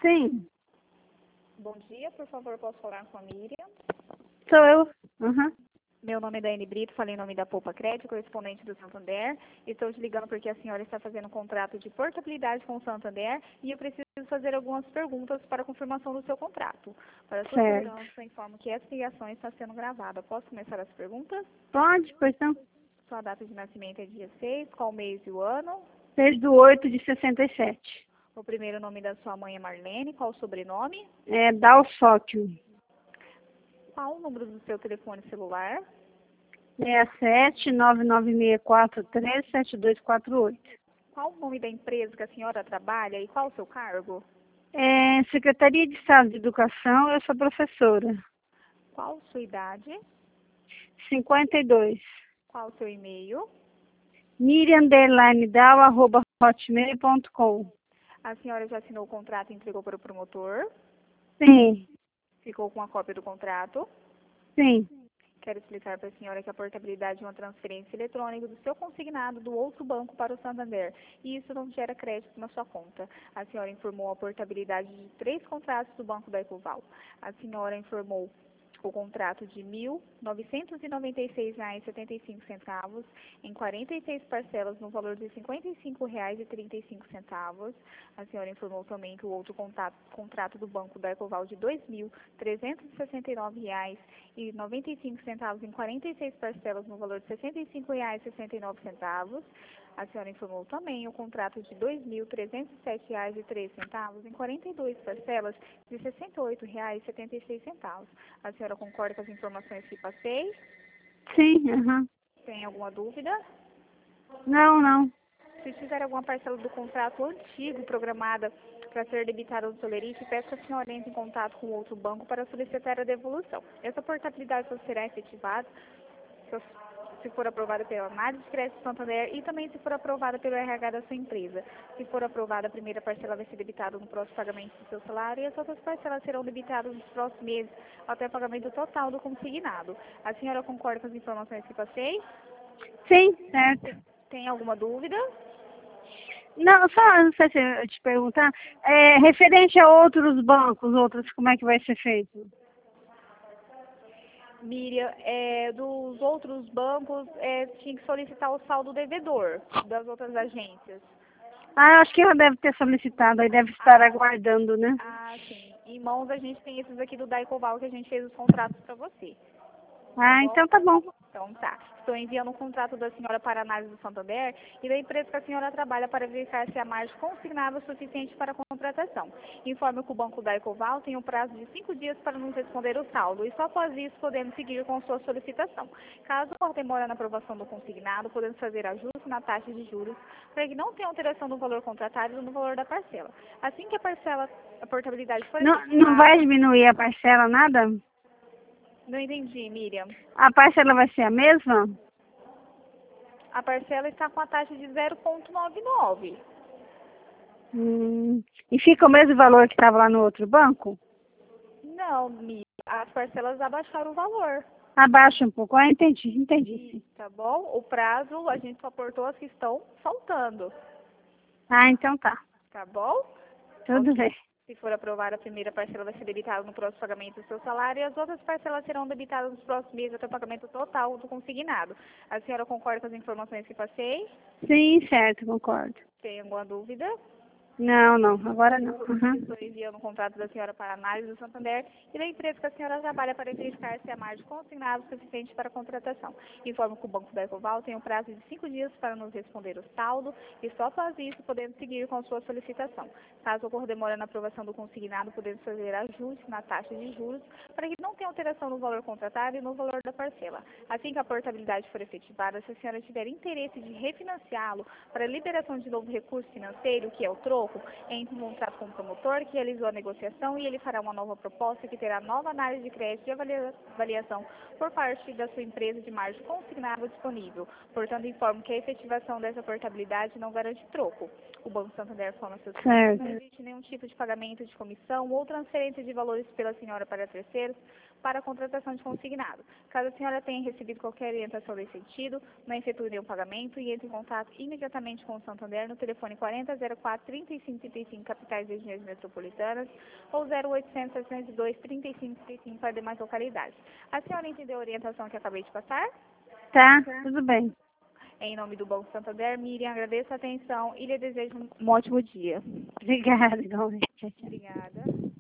Sim, Bom dia, por favor, posso falar com a Miriam? sou eu. Uhum. Meu nome é Daiane Brito, falei em nome da Poupa Crédito, correspondente do Santander. Estou te ligando porque a senhora está fazendo um contrato de portabilidade com o Santander e eu preciso fazer algumas perguntas para a confirmação do seu contrato. Para a sua Certo. segurança, informo que essa ligação está sendo gravada. Posso começar as perguntas? Pode, pois não. Sua data de nascimento é dia 6, qual mês e o ano? Desde o 8 de 67. O primeiro nome da sua mãe é Marlene, qual o sobrenome? É Dalsóquio. Qual o número do seu telefone celular? 67-99643-7248. Qual o nome da empresa que a senhora trabalha e qual o seu cargo? É Secretaria de Estado de Educação, eu sou professora. Qual sua idade? 52. Qual o seu e-mail? Miriam_Dal@hotmail.com. A senhora já assinou o contrato e entregou para o promotor? Sim, Ficou com a cópia do contrato? sim. Quero explicar para a senhora que a portabilidade é uma transferência eletrônica do seu consignado do outro banco para o Santander. E isso não gera crédito na sua conta. A senhora informou a portabilidade de 3 contratos do Banco da Ecoval. A senhora informou o contrato de R$ 1.996,75 em 46 parcelas no valor de R$ 55,35. A senhora informou também que o outro contrato do Banco da Ecoval de R$ 2.369,95 em 46 parcelas no valor de R$ 65,69. A senhora informou também o contrato de R$ 2.307,03 em 42 parcelas de R$ 68,76. A senhora concorda com as informações que passei? Sim, aham. Tem alguma dúvida? Não, não. Se tiver alguma parcela do contrato antigo programada para ser debitada no Solerite, peço que a senhora entre em contato com outro banco para solicitar a devolução. Essa portabilidade só será efetivada se for aprovada pela análise de crédito Santander e também se for aprovada pelo RH da sua empresa. Se for aprovada, a primeira parcela vai ser debitada no próximo pagamento do seu salário e as outras parcelas serão debitadas nos próximos meses até o pagamento total do consignado. A senhora concorda com as informações que passei? Sim, certo. Tem alguma dúvida? Não, só, não sei se eu te perguntar, referente a outros bancos, outros, como é que vai ser feito? Miriam, dos outros bancos, tinha que solicitar o saldo devedor das outras agências. Ah, acho que ela deve ter solicitado, aí deve estar aguardando, né? Ah, sim. Em mãos a gente tem esses aqui do Daicoval que a gente fez os contratos para você. Ah, Bom? então tá bom. Então tá. Estou enviando o contrato da senhora para análise do Santander e da empresa que a senhora trabalha para verificar se a margem consignada é suficiente para a contratação. Informe que o Banco da Ecoval tem um prazo de 5 dias para nos responder o saldo e só após isso podemos seguir com sua solicitação. Caso demore na aprovação do consignado, podemos fazer ajuste na taxa de juros para que não tenha alteração no valor contratado e no valor da parcela. Assim que a portabilidade for Não, não vai efetivada... diminuir a parcela, nada? Não entendi, Miriam. A parcela vai ser a mesma? A parcela está com a taxa de 0,99. E fica o mesmo valor que estava lá no outro banco? Não, Miriam, as parcelas abaixaram o valor. Abaixa um pouco. Ah, entendi sim. Tá bom? O prazo, a gente só aportou as que estão faltando. Ah, então tá. Tá bom? Tudo Ok. bem. Se for aprovada, a primeira parcela vai ser debitada no próximo pagamento do seu salário e as outras parcelas serão debitadas nos próximos meses até o pagamento total do consignado. A senhora concorda com as informações que passei? Sim, certo, concordo. Tem alguma dúvida? Não, não, agora não. Uhum. Estou enviando o contrato da senhora para análise do Santander e da empresa que a senhora trabalha para verificar se a margem consignada é suficiente para a contratação. Informo que o Banco da Ecoval tem um prazo de 5 dias para nos responder o saldo e só após isso podemos seguir com a sua solicitação. Caso ocorra demora na aprovação do consignado, podemos fazer ajuste na taxa de juros para que não tenha alteração no valor contratado e no valor da parcela. Assim que a portabilidade for efetivada, se a senhora tiver interesse de refinanciá-lo para liberação de novo recurso financeiro, que é o troco, entre em contato com o promotor que realizou a negociação e ele fará uma nova proposta que terá nova análise de crédito e avaliação por parte da sua empresa de margem consignável disponível. Portanto, informo que a efetivação dessa portabilidade não garante troco. O Banco Santander informa seus clientes que não existe nenhum tipo de pagamento de comissão ou transferência de valores pela senhora para terceiros para a contratação de consignado. Caso a senhora tenha recebido qualquer orientação nesse sentido, não efetue nenhum pagamento e entre em contato imediatamente com o Santander no telefone 4004 30 3535 capitais e regiões metropolitanas ou 0800 702 3535 para demais localidades. A senhora entendeu a orientação que acabei de passar? Tá, tudo bem. Em nome do Banco Santander, Miriam, agradeço a atenção e lhe desejo um ótimo dia. Obrigada, igualmente. Tchau, tchau. Obrigada.